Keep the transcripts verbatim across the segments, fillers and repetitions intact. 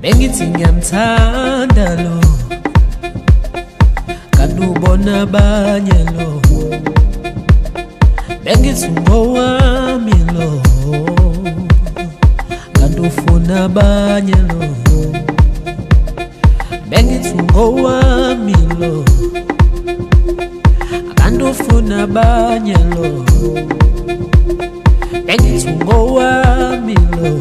bengithi ngiyamthanda lo kanti ubona abanye lo bengithi ngowami lo kanti ufuna abanye lo bengithi ngowami lo kanti ufuna abanye lo bengithi ngowami lo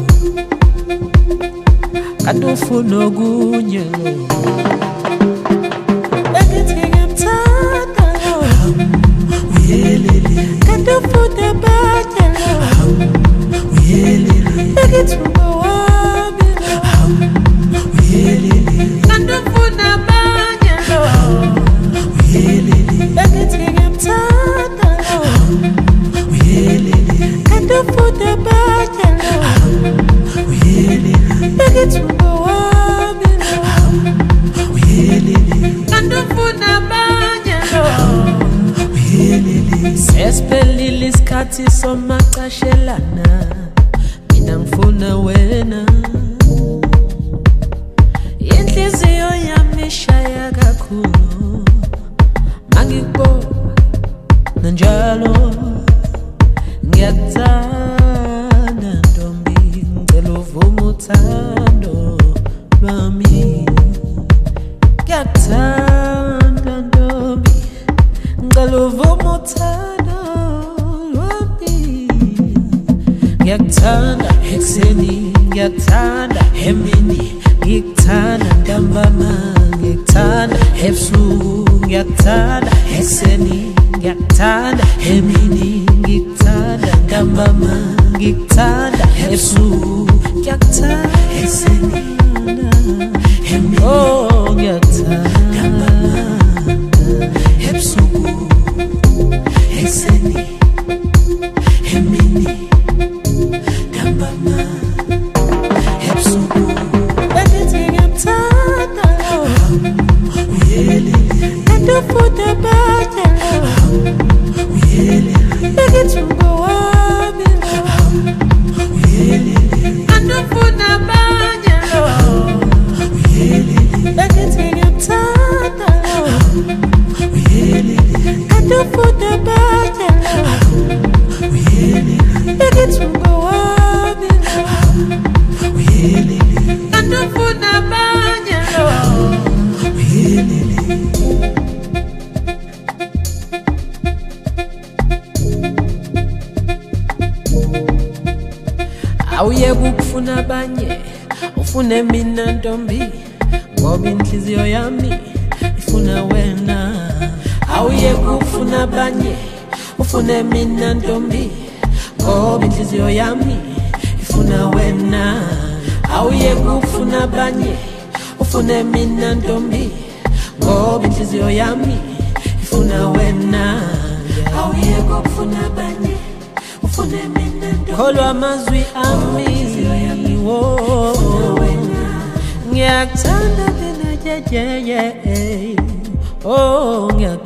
kanti ufuna okunye lo bengithi ngiyamthanda lo uyelele kanti ufuna abanye lo uyelele bengithi ngowami lo uyelele kanti ufuna abanye lo uyelele bengithi ngiyamthanda lo uyelele kanti ufuna abanye lo uyelele bengithi ngowami lo uyelele kanti ufuna abanye lo uyelele sesiphelile isikhathi somacashelana mina ngifuna wena inhliziyo yami ishaya kakhulu mangikubona njalo ngiyakuthanda ntombi ngicela uvume uthando lwami ngiyakuthanda ntombi ngicela uvume uthando lwami ngiyakuthanda ekuseni ngiyakuthanda emini ngikuthanda ntambama ngikuthanda ebusuku ngiyakuthanda ekuseni ngiyakthanda emini ngikuthanda ntambama ngikuthanda ebusuku ngiyakthanda ekuseni emini oh ngiyakthanda ntambama ebusuku ekuseni emini ntambama ebusuku bengithi ngiyamthanda lo uyelele kanti ufuna abanye lo uyelele bengithi ngowami lo uyelele kanti ufuna abanye lo uyelele bengithi ngiyamthanda lo uyelele kanti ufuna abanye lo uyelele bengithi ngowami lo uyelele kanti ufuna abanye lo uyelele awuye kukufuna abanye ufune mina ntombi ngoba inhliziyo yami ifuna wena awuye kukufuna abanye ufune mina ntombi ngoba inhliziyo yami ifuna wena awuye kukufuna abanye ufune mina ntombi ngoba inhliziyo yami ifuna wena awuye kukufuna abanye ufune mina ntombi kholwa amazwi ami ngiyakthanda mina jeje oh ngiyakthanda